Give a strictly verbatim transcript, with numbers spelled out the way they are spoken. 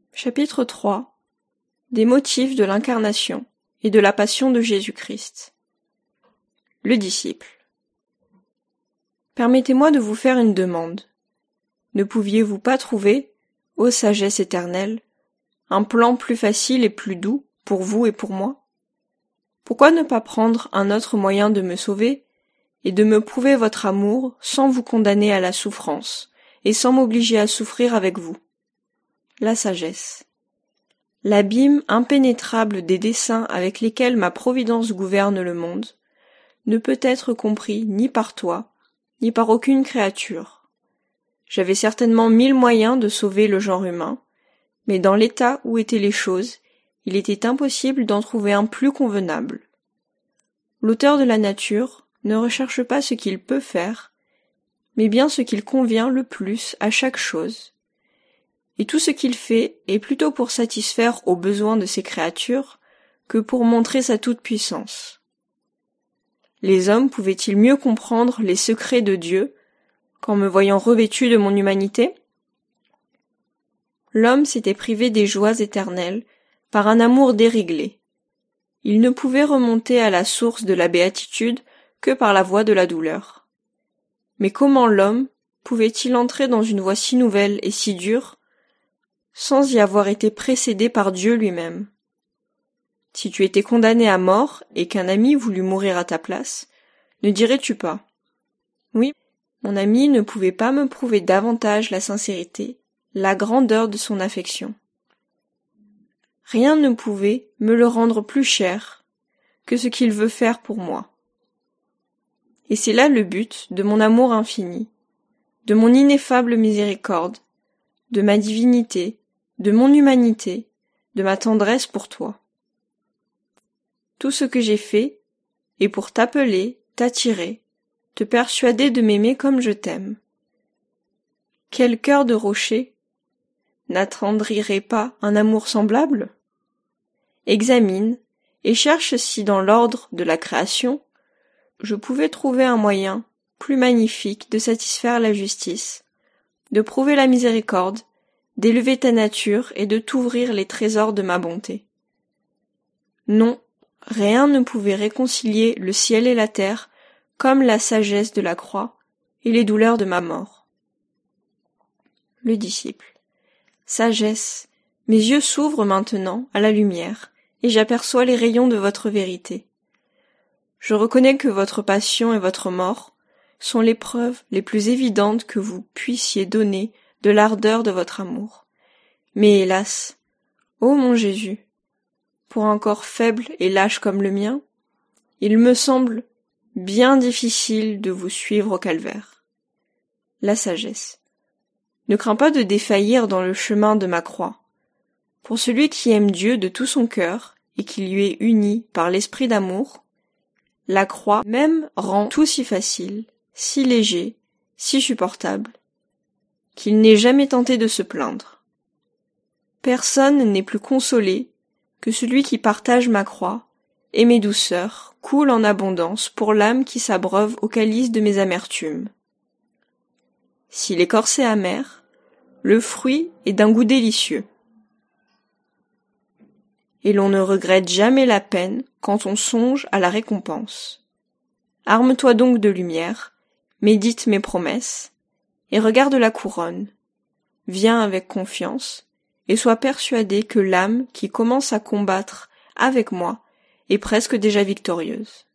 Chapitre trois. Des motifs de l'incarnation et de la passion de Jésus-Christ. Le disciple. Permettez-moi de vous faire une demande. Ne pouviez-vous pas trouver, ô sagesse éternelle, un plan plus facile et plus doux pour vous et pour moi? Pourquoi ne pas prendre un autre moyen de me sauver et de me prouver votre amour sans vous condamner à la souffrance et sans m'obliger à souffrir avec vous? La sagesse. L'abîme impénétrable des desseins avec lesquels ma providence gouverne le monde ne peut être compris ni par toi, ni par aucune créature. J'avais certainement mille moyens de sauver le genre humain, mais dans l'état où étaient les choses, il était impossible d'en trouver un plus convenable. L'auteur de la nature ne recherche pas ce qu'il peut faire, mais bien ce qu'il convient le plus à chaque chose. Et tout ce qu'il fait est plutôt pour satisfaire aux besoins de ses créatures que pour montrer sa toute-puissance. Les hommes pouvaient-ils mieux comprendre les secrets de Dieu qu'en me voyant revêtu de mon humanité? L'homme s'était privé des joies éternelles par un amour déréglé. Il ne pouvait remonter à la source de la béatitude que par la voie de la douleur. Mais comment l'homme pouvait-il entrer dans une voie si nouvelle et si dure sans y avoir été précédé par Dieu lui-même? Si tu étais condamné à mort et qu'un ami voulût mourir à ta place, ne dirais-tu pas: oui, mon ami ne pouvait pas me prouver davantage la sincérité, la grandeur de son affection. Rien ne pouvait me le rendre plus cher que ce qu'il veut faire pour moi. Et c'est là le but de mon amour infini, de mon ineffable miséricorde, de ma divinité, de mon humanité, de ma tendresse pour toi. Tout ce que j'ai fait est pour t'appeler, t'attirer, te persuader de m'aimer comme je t'aime. Quel cœur de rocher n'attendrirait pas un amour semblable? Examine et cherche si dans l'ordre de la création, je pouvais trouver un moyen plus magnifique de satisfaire la justice, de prouver la miséricorde, d'élever ta nature et de t'ouvrir les trésors de ma bonté. Non, rien ne pouvait réconcilier le ciel et la terre comme la sagesse de la croix et les douleurs de ma mort. Le disciple. Sagesse, mes yeux s'ouvrent maintenant à la lumière, et j'aperçois les rayons de votre vérité. Je reconnais que votre passion et votre mort sont les preuves les plus évidentes que vous puissiez donner de l'ardeur de votre amour. Mais hélas, ô mon Jésus, pour un corps faible et lâche comme le mien, il me semble bien difficile de vous suivre au calvaire. La sagesse. Ne crains pas de défaillir dans le chemin de ma croix. Pour celui qui aime Dieu de tout son cœur et qui lui est uni par l'esprit d'amour, la croix même rend tout si facile, si léger, si supportable, qu'il n'est jamais tenté de se plaindre. Personne n'est plus consolé que celui qui partage ma croix, et mes douceurs coulent en abondance pour l'âme qui s'abreuve au calice de mes amertumes. Si l'écorce est amère, le fruit est d'un goût délicieux. Et l'on ne regrette jamais la peine quand on songe à la récompense. Arme-toi donc de lumière, médite mes promesses, et regarde la couronne. Viens avec confiance, et sois persuadé que l'âme qui commence à combattre avec moi est presque déjà victorieuse.